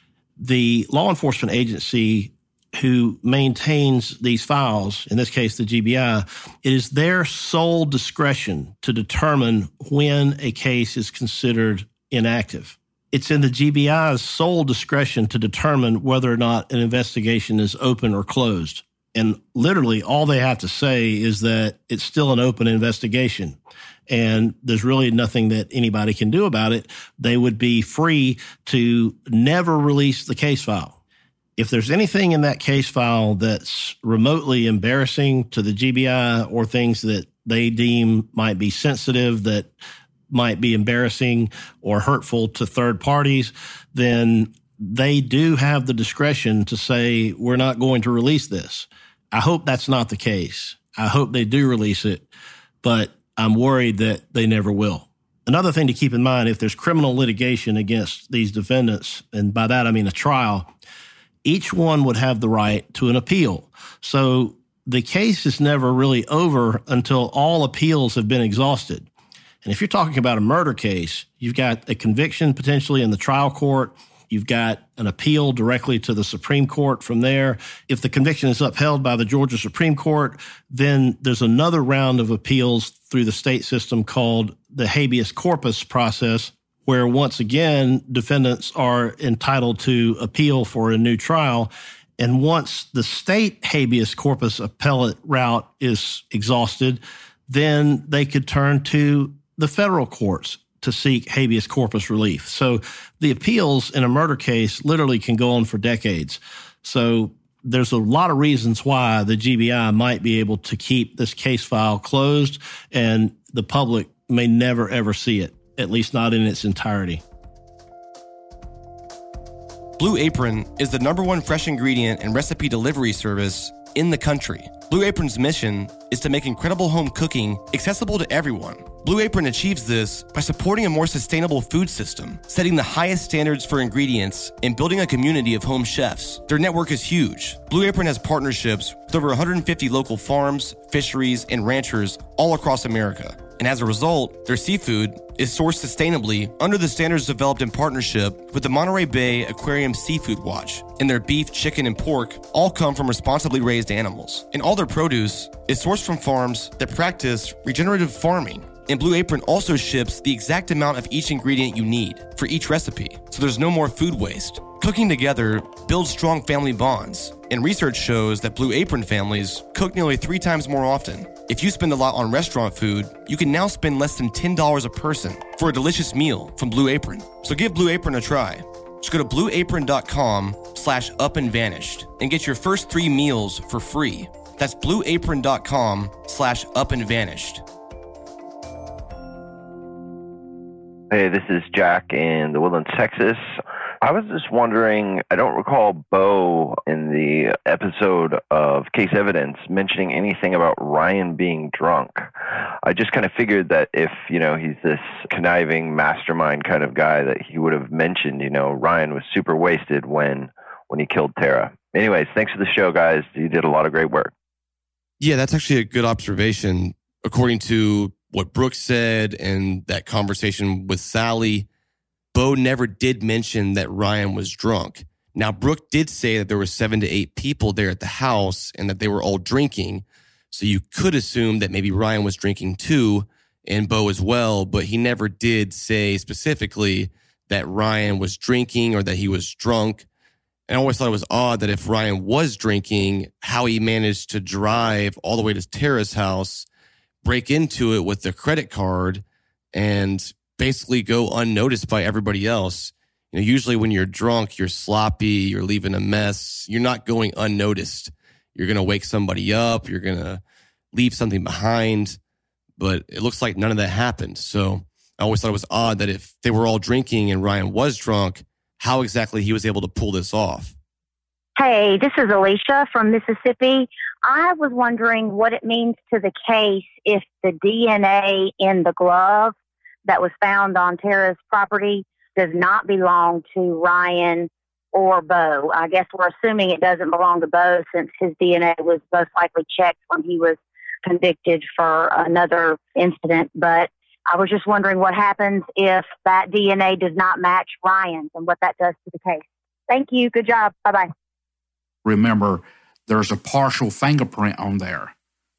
the law enforcement agency who maintains these files, in this case the G B I, it is their sole discretion to determine when a case is considered inactive. It's in the G B I's sole discretion to determine whether or not an investigation is open or closed. And literally all they have to say is that it's still an open investigation and there's really nothing that anybody can do about it. They would be free to never release the case file. If there's anything in that case file that's remotely embarrassing to the G B I or things that they deem might be sensitive, that might be embarrassing or hurtful to third parties, then they do have the discretion to say, we're not going to release this. I hope that's not the case. I hope they do release it, but I'm worried that they never will. Another thing to keep in mind, if there's criminal litigation against these defendants, and by that I mean a trial, each one would have the right to an appeal. So the case is never really over until all appeals have been exhausted. And if you're talking about a murder case, you've got a conviction potentially in the trial court. You've got an appeal directly to the Supreme Court from there. If the conviction is upheld by the Georgia Supreme Court, then there's another round of appeals through the state system called the habeas corpus process, where once again, defendants are entitled to appeal for a new trial. And once the state habeas corpus appellate route is exhausted, then they could turn to the federal courts to seek habeas corpus relief. So the appeals in a murder case literally can go on for decades. So there's a lot of reasons why the G B I might be able to keep this case file closed, and the public may never, ever see it, at least not in its entirety. Blue Apron is the number one fresh ingredient and recipe delivery service in the country. Blue Apron's mission is to make incredible home cooking accessible to everyone. Blue Apron achieves this by supporting a more sustainable food system, setting the highest standards for ingredients, and building a community of home chefs. Their network is huge. Blue Apron has partnerships with over one hundred fifty local farms, fisheries, and ranchers all across America. And as a result, their seafood is sourced sustainably under the standards developed in partnership with the Monterey Bay Aquarium Seafood Watch. And their beef, chicken, and pork all come from responsibly raised animals. And all their produce is sourced from farms that practice regenerative farming. And Blue Apron also ships the exact amount of each ingredient you need for each recipe, so there's no more food waste. Cooking together builds strong family bonds, and research shows that Blue Apron families cook nearly three times more often. If you spend a lot on restaurant food, you can now spend less than ten dollars a person for a delicious meal from Blue Apron. So give Blue Apron a try. Just go to blueapron.com slash up and vanished and get your first three meals for free. That's blueapron.com slash up and vanished. Hey, this is Jack in the Woodlands, Texas. I was just wondering, I don't recall Bo in the episode of Case Evidence mentioning anything about Ryan being drunk. I just kind of figured that if, you know, he's this conniving mastermind kind of guy, that he would have mentioned, you know, Ryan was super wasted when when he killed Tara. Anyways, thanks for the show, guys. You did a lot of great work. Yeah, that's actually a good observation. According to what Brooke said and that conversation with Sally, Bo never did mention that Ryan was drunk. Now, Brooke did say that there were seven to eight people there at the house and that they were all drinking. So you could assume that maybe Ryan was drinking too, and Bo as well, but he never did say specifically that Ryan was drinking or that he was drunk. And I always thought it was odd that if Ryan was drinking, how he managed to drive all the way to Tara's house, break into it with the credit card, and basically go unnoticed by everybody else. You know, usually when you're drunk, you're sloppy, you're leaving a mess. You're not going unnoticed. You're going to wake somebody up. You're going to leave something behind. But it looks like none of that happened. So I always thought it was odd that if they were all drinking and Ryan was drunk, how exactly he was able to pull this off. Hey, this is Alicia from Mississippi. I was wondering what it means to the case if the D N A in the glove that was found on Tara's property does not belong to Ryan or Bo. I guess we're assuming it doesn't belong to Bo since his D N A was most likely checked when he was convicted for another incident. But I was just wondering what happens if that D N A does not match Ryan's and what that does to the case. Thank you. Good job. Bye-bye. Remember, there's a partial fingerprint on there.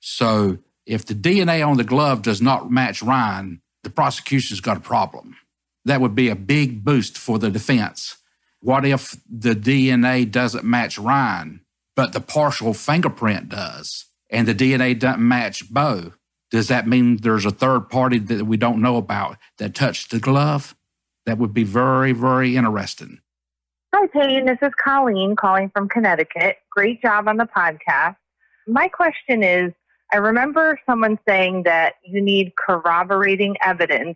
So if the D N A on the glove does not match Ryan, the prosecution's got a problem. That would be a big boost for the defense. What if the D N A doesn't match Ryan, but the partial fingerprint does, and the D N A doesn't match Bo? Does that mean there's a third party that we don't know about that touched the glove? That would be very, very interesting. Hi, Payne. This is Colleen calling from Connecticut. Great job on the podcast. My question is, I remember someone saying that you need corroborating evidence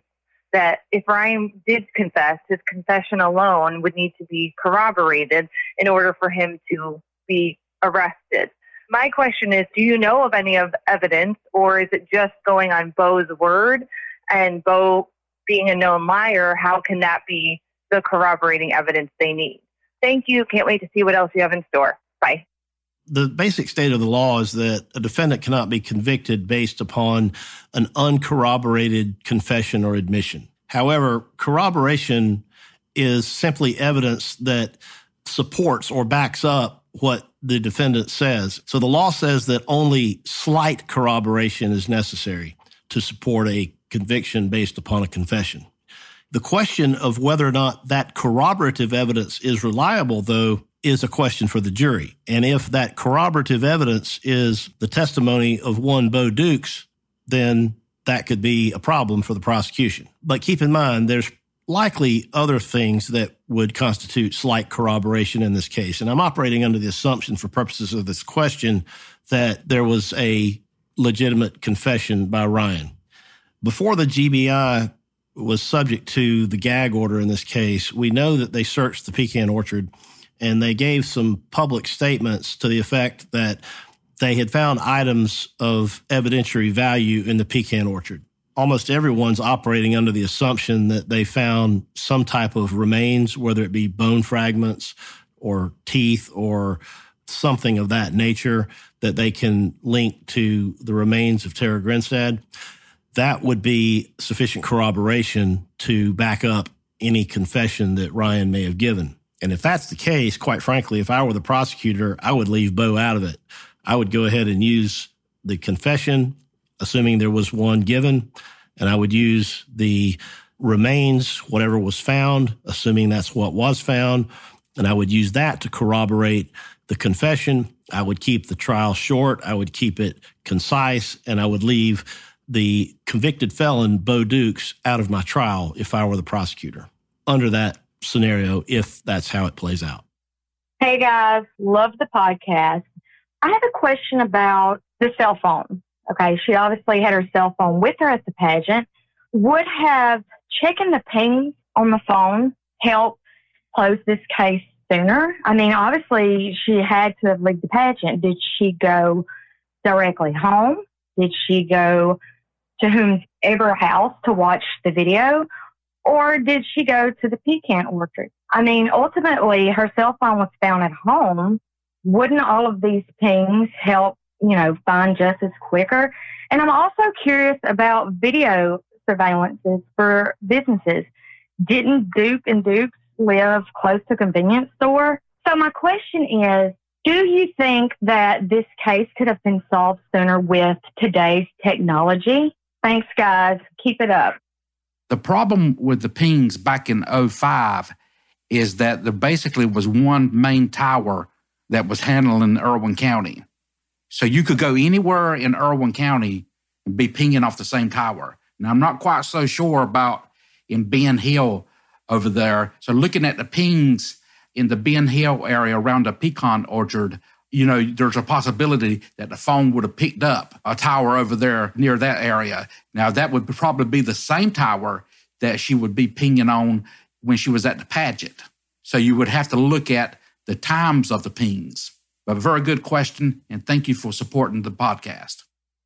that if Ryan did confess, his confession alone would need to be corroborated in order for him to be arrested. My question is, do you know of any of evidence, or is it just going on Bo's word? And Bo being a known liar, how can that be the corroborating evidence they need? Thank you. Can't wait to see what else you have in store. Bye. The basic state of the law is that a defendant cannot be convicted based upon an uncorroborated confession or admission. However, corroboration is simply evidence that supports or backs up what the defendant says. So the law says that only slight corroboration is necessary to support a conviction based upon a confession. The question of whether or not that corroborative evidence is reliable, though, is a question for the jury. And if that corroborative evidence is the testimony of one Bo Dukes, then that could be a problem for the prosecution. But keep in mind, there's likely other things that would constitute slight corroboration in this case. And I'm operating under the assumption for purposes of this question that there was a legitimate confession by Ryan. Before the G B I was subject to the gag order in this case, we know that they searched the pecan orchard and they gave some public statements to the effect that they had found items of evidentiary value in the pecan orchard. Almost everyone's operating under the assumption that they found some type of remains, whether it be bone fragments or teeth or something of that nature that they can link to the remains of Tara Grinstead. That would be sufficient corroboration to back up any confession that Ryan may have given. And if that's the case, quite frankly, if I were the prosecutor, I would leave Bo out of it. I would go ahead and use the confession, assuming there was one given, and I would use the remains, whatever was found, assuming that's what was found, and I would use that to corroborate the confession. I would keep the trial short. I would keep it concise, and I would leave the convicted felon, Bo Dukes, out of my trial if I were the prosecutor under that scenario, if that's how it plays out. Hey guys, love the podcast. I have a question about the cell phone. Okay, she obviously had her cell phone with her at the pageant. Would have checking the pings on the phone help close this case sooner? I mean, obviously she had to have left the pageant. Did she go directly home? Did she go to whomever house to watch the video? Or did she go to the pecan orchard? I mean, ultimately, her cell phone was found at home. Wouldn't all of these pings help, you know, find justice quicker? And I'm also curious about video surveillances for businesses. Didn't Duke and Dukes live close to a convenience store? So my question is, do you think that this case could have been solved sooner with today's technology? Thanks, guys. Keep it up. The problem with the pings back in oh five is that there basically was one main tower that was handling Irwin County. So you could go anywhere in Irwin County and be pinging off the same tower. Now, I'm not quite so sure about in Ben Hill over there. So looking at the pings in the Ben Hill area around the pecan orchard, you know, there's a possibility that the phone would have picked up a tower over there near that area. Now, that would probably be the same tower that she would be pinging on when she was at the pageant. So you would have to look at the times of the pings. But a very good question, and thank you for supporting the podcast.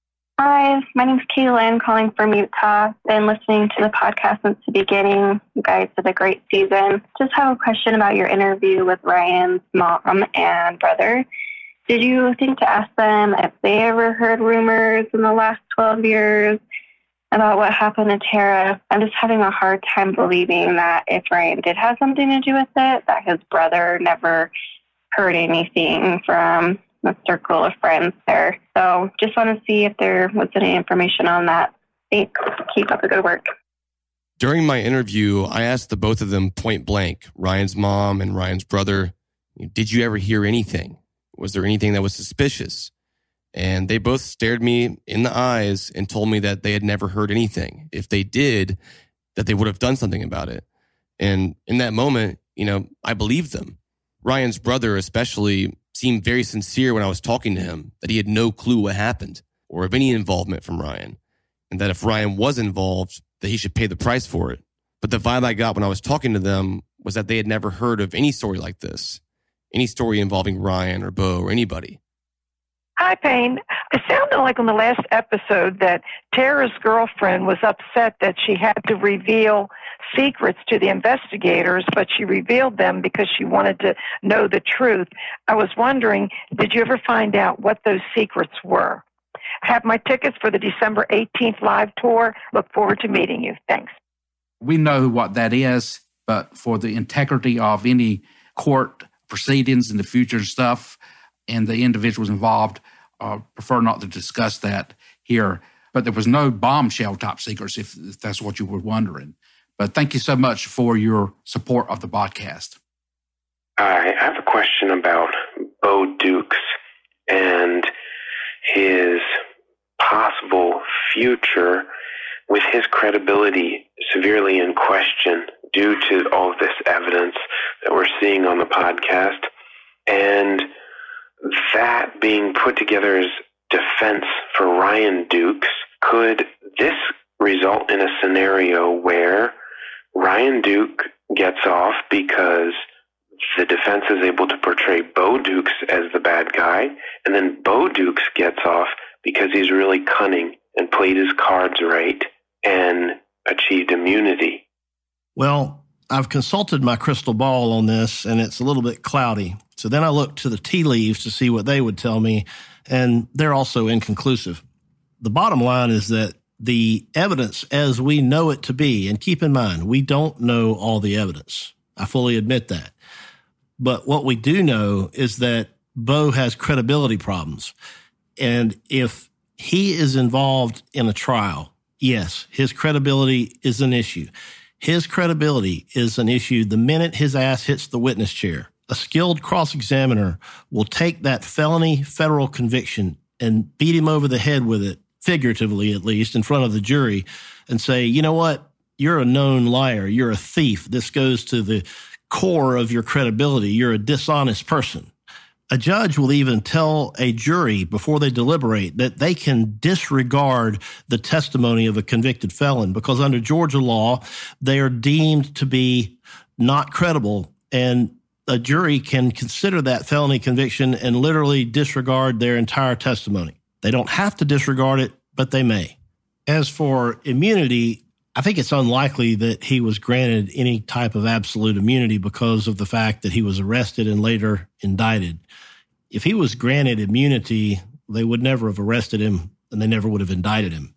Hi, my name's Kaylin, calling from Utah. Been listening to the podcast since the beginning. You guys did a great season. Just have a question about your interview with Ryan's mom and brother. Did you think to ask them if they ever heard rumors in the last twelve years about what happened to Tara? I'm just having a hard time believing that if Ryan did have something to do with it, that his brother never heard anything from the circle of friends there. So just want to see if there was any information on that. Thanks. Keep up the good work. During my interview, I asked the both of them point blank, Ryan's mom and Ryan's brother, did you ever hear anything? Was there anything that was suspicious? And they both stared me in the eyes and told me that they had never heard anything. If they did, that they would have done something about it. And in that moment, you know, I believed them. Ryan's brother especially seemed very sincere when I was talking to him, that he had no clue what happened or of any involvement from Ryan. And that if Ryan was involved, that he should pay the price for it. But the vibe I got when I was talking to them was that they had never heard of any story like this, any story involving Ryan or Bo or anybody. Hi, Payne. It sounded like on the last episode that Tara's girlfriend was upset that she had to reveal secrets to the investigators, but she revealed them because she wanted to know the truth. I was wondering, did you ever find out what those secrets were? I have my tickets for the December eighteenth live tour. Look forward to meeting you. Thanks. We know what that is, but for the integrity of any court proceedings in the future and stuff, and the individuals involved, uh, prefer not to discuss that here. But there was no bombshell top secrets, if, if that's what you were wondering. But thank you so much for your support of the podcast. I have a question about Bo Dukes and his possible future with his credibility severely in question due to all of this evidence that we're seeing on the podcast, and that being put together as defense for Ryan Dukes. Could this result in a scenario where Ryan Duke gets off because the defense is able to portray Bo Dukes as the bad guy, and then Bo Dukes gets off because he's really cunning and played his cards right and achieved immunity? Well, I've consulted my crystal ball on this, and it's a little bit cloudy. So then I looked to the tea leaves to see what they would tell me, and they're also inconclusive. The bottom line is that the evidence as we know it to be, and keep in mind, we don't know all the evidence. I fully admit that. But what we do know is that Bo has credibility problems. And if he is involved in a trial, yes, his credibility is an issue. His credibility is an issue the minute his ass hits the witness chair. A skilled cross-examiner will take that felony federal conviction and beat him over the head with it, figuratively at least, in front of the jury, and say, you know what? You're a known liar. You're a thief. This goes to the core of your credibility. You're a dishonest person. A judge will even tell a jury before they deliberate that they can disregard the testimony of a convicted felon because under Georgia law, they are deemed to be not credible, and a jury can consider that felony conviction and literally disregard their entire testimony. They don't have to disregard it, but they may. As for immunity, I think it's unlikely that he was granted any type of absolute immunity because of the fact that he was arrested and later indicted. If he was granted immunity, they would never have arrested him and they never would have indicted him.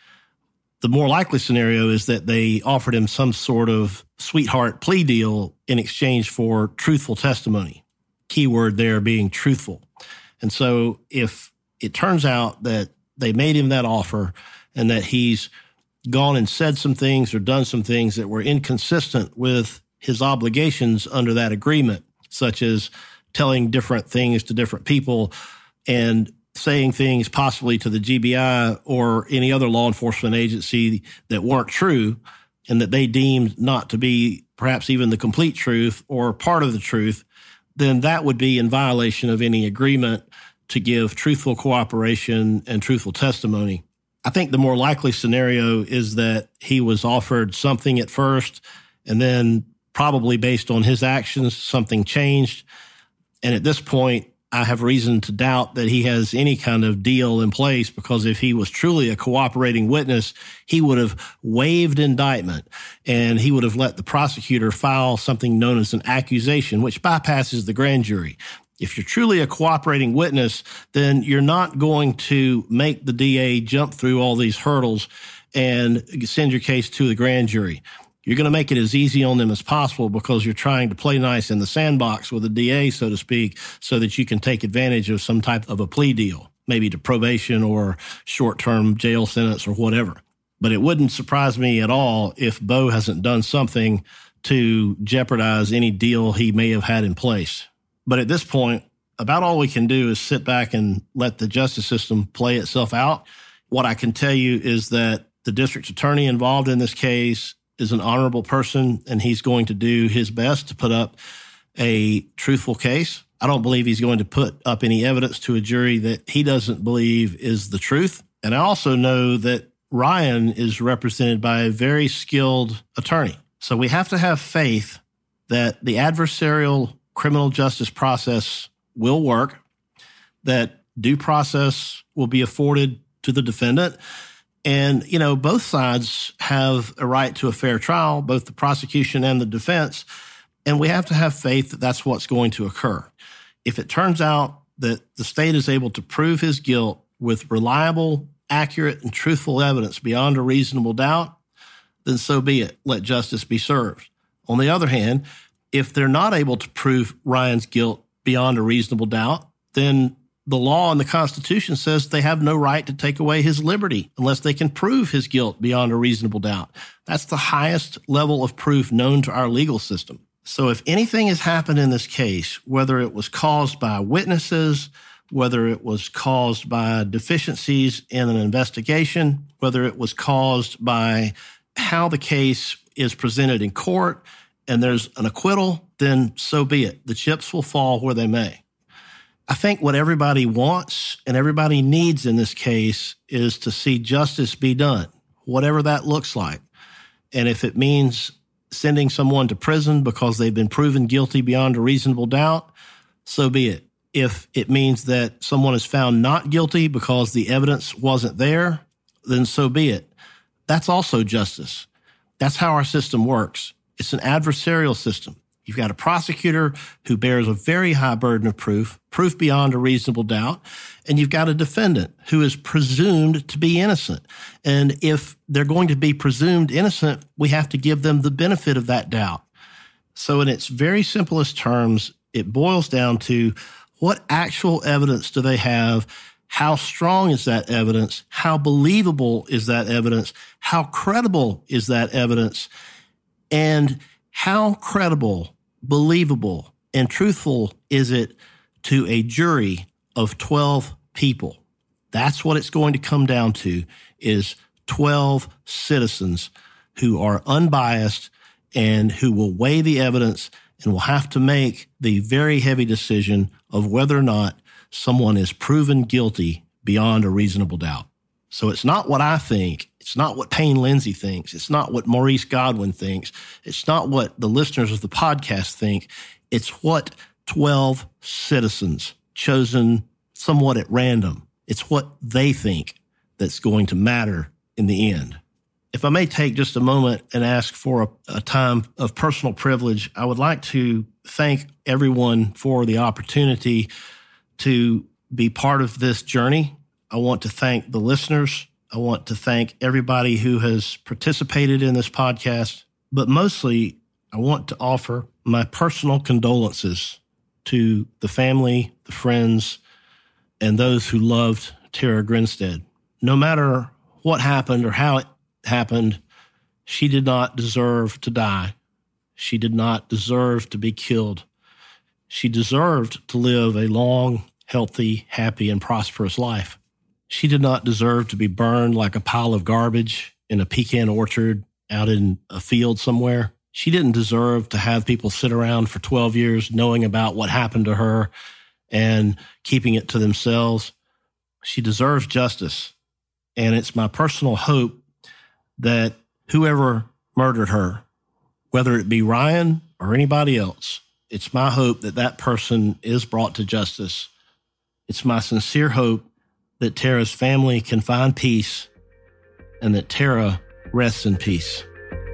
The more likely scenario is that they offered him some sort of sweetheart plea deal in exchange for truthful testimony. Keyword there being truthful. And so if it turns out that they made him that offer and that he's gone and said some things or done some things that were inconsistent with his obligations under that agreement, such as telling different things to different people and saying things possibly to the G B I or any other law enforcement agency that weren't true and that they deemed not to be perhaps even the complete truth or part of the truth, then that would be in violation of any agreement to give truthful cooperation and truthful testimony. I think the more likely scenario is that he was offered something at first and then probably based on his actions, something changed. And at this point, I have reason to doubt that he has any kind of deal in place because if he was truly a cooperating witness, he would have waived indictment and he would have let the prosecutor file something known as an accusation, which bypasses the grand jury. If you're truly a cooperating witness, then you're not going to make the D A jump through all these hurdles and send your case to the grand jury. You're going to make it as easy on them as possible because you're trying to play nice in the sandbox with the D A, so to speak, so that you can take advantage of some type of a plea deal, maybe to probation or short-term jail sentence or whatever. But it wouldn't surprise me at all if Bo hasn't done something to jeopardize any deal he may have had in place. But at this point, about all we can do is sit back and let the justice system play itself out. What I can tell you is that the district attorney involved in this case is an honorable person, and he's going to do his best to put up a truthful case. I don't believe he's going to put up any evidence to a jury that he doesn't believe is the truth. And I also know that Ryan is represented by a very skilled attorney. So we have to have faith that the adversarial criminal justice process will work, that due process will be afforded to the defendant. And, you know, both sides have a right to a fair trial, both the prosecution and the defense. And we have to have faith that that's what's going to occur. If it turns out that the state is able to prove his guilt with reliable, accurate, and truthful evidence beyond a reasonable doubt, then so be it. Let justice be served. On the other hand, if they're not able to prove Ryan's guilt beyond a reasonable doubt, then the law and the Constitution says they have no right to take away his liberty unless they can prove his guilt beyond a reasonable doubt. That's the highest level of proof known to our legal system. So if anything has happened in this case, whether it was caused by witnesses, whether it was caused by deficiencies in an investigation, whether it was caused by how the case is presented in court, and there's an acquittal, then so be it. The chips will fall where they may. I think what everybody wants and everybody needs in this case is to see justice be done, whatever that looks like. And if it means sending someone to prison because they've been proven guilty beyond a reasonable doubt, so be it. If it means that someone is found not guilty because the evidence wasn't there, then so be it. That's also justice. That's how our system works. It's an adversarial system. You've got a prosecutor who bears a very high burden of proof, proof beyond a reasonable doubt, and you've got a defendant who is presumed to be innocent. And if they're going to be presumed innocent, we have to give them the benefit of that doubt. So in its very simplest terms, it boils down to what actual evidence do they have? How strong is that evidence? How believable is that evidence? How credible is that evidence? And how credible, believable, and truthful is it to a jury of twelve people? That's what it's going to come down to, is twelve citizens who are unbiased and who will weigh the evidence and will have to make the very heavy decision of whether or not someone is proven guilty beyond a reasonable doubt. So it's not what I think. It's not what Payne Lindsay thinks. It's not what Maurice Godwin thinks. It's not what the listeners of the podcast think. It's what twelve citizens chosen somewhat at random. It's what they think that's going to matter in the end. If I may take just a moment and ask for a, a time of personal privilege, I would like to thank everyone for the opportunity to be part of this journey. I want to thank the listeners. I want to thank everybody who has participated in this podcast. But mostly, I want to offer my personal condolences to the family, the friends, and those who loved Tara Grinstead. No matter what happened or how it happened, she did not deserve to die. She did not deserve to be killed. She deserved to live a long, healthy, happy, and prosperous life. She did not deserve to be burned like a pile of garbage in a pecan orchard out in a field somewhere. She didn't deserve to have people sit around for twelve years knowing about what happened to her and keeping it to themselves. She deserves justice. And it's my personal hope that whoever murdered her, whether it be Ryan or anybody else, it's my hope that that person is brought to justice. It's my sincere hope that Tara's family can find peace and that Tara rests in peace.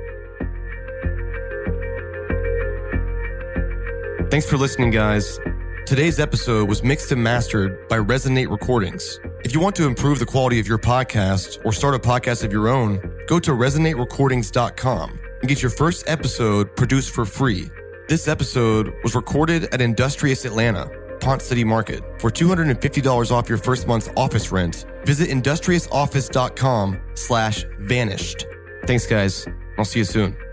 Thanks for listening, guys. Today's episode was mixed and mastered by Resonate Recordings. If you want to improve the quality of your podcast or start a podcast of your own, go to resonate recordings dot com and get your first episode produced for free. This episode was recorded at Industrious Atlanta, Ponce City Market. For two hundred fifty dollars off your first month's office rent, visit industrious office dot com slash vanished. Thanks, guys. I'll see you soon.